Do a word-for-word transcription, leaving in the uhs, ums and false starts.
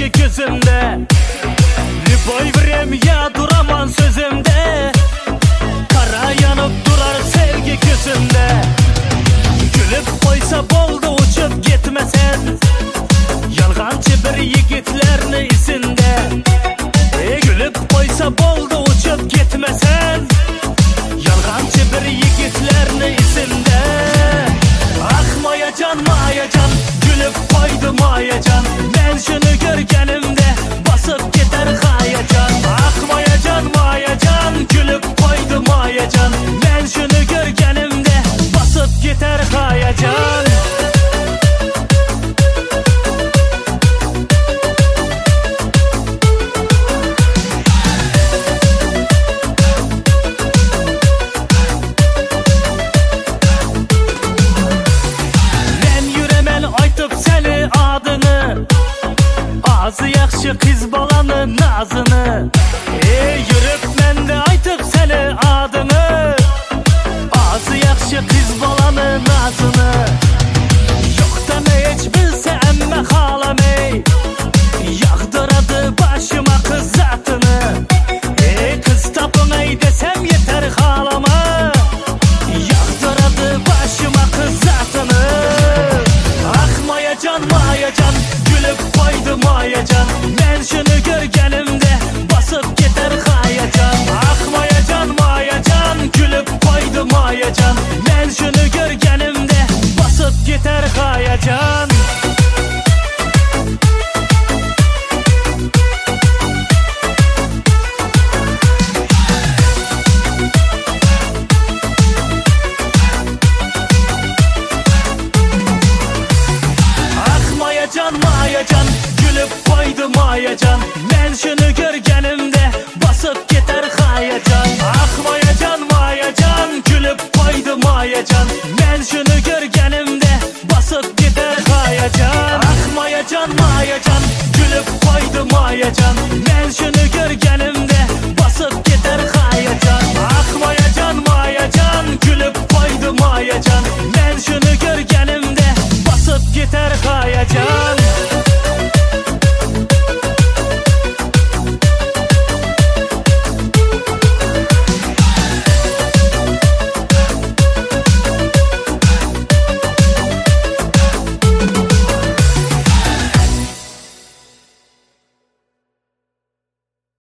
sevgi gözümde. Любой время duramam sözümde. Kara yanıp durar sevgi gözümde. Gülüp koysa boldu uçup gitmesen. Yalgancı bir yigitlerini izinde. E, gülüp koysa boldu uçup gitmesen. Yalgancı bir yigitlerini izinde. Ah mayacan mayacan, gülüp koydu mayacan. Ben şunu görgenimde basıp gider hayacan. Ah mayacan mayacan, gülüp koydu mayacan. Ben şunu görgenimde basıp gider hayacan. Ağzı yaxşı kız balanın nazını. Ey yürüp mən də aytıb səni adını. Ağzı yaxşı kız balanın nazını. Yoxdan heç bilsə əmmə xalam ey. Yağdıradı başıma kız zatını. Ey kız tapın ey desəm yeter xalama. Yağdıradı başıma kız zatını. Ah mayacan mayacan, gülüp koydu mayacan. Ben şunu görgenimde basıp gider hayacan. Ah mayacan mayacan, gülüp koydu mayacan. Ben şunu görgenimde basıp gider hayacan. Mayacan mayacan, gülüp koydu mayacan. Ben şunu görgenimde basıp gider hayacan. Ah mayacan mayacan, gülüp koydu mayacan. Ben şunu görgenimde basıp gider hayacan. Ah mayacan mayacan, gülüp koydu mayacan. Ben şunu görgenimde basıp gider hayacan. Ah mayacan mayacan, gülüp koydu mayacan. Ben şunu görgenimde basıp gider hayacan.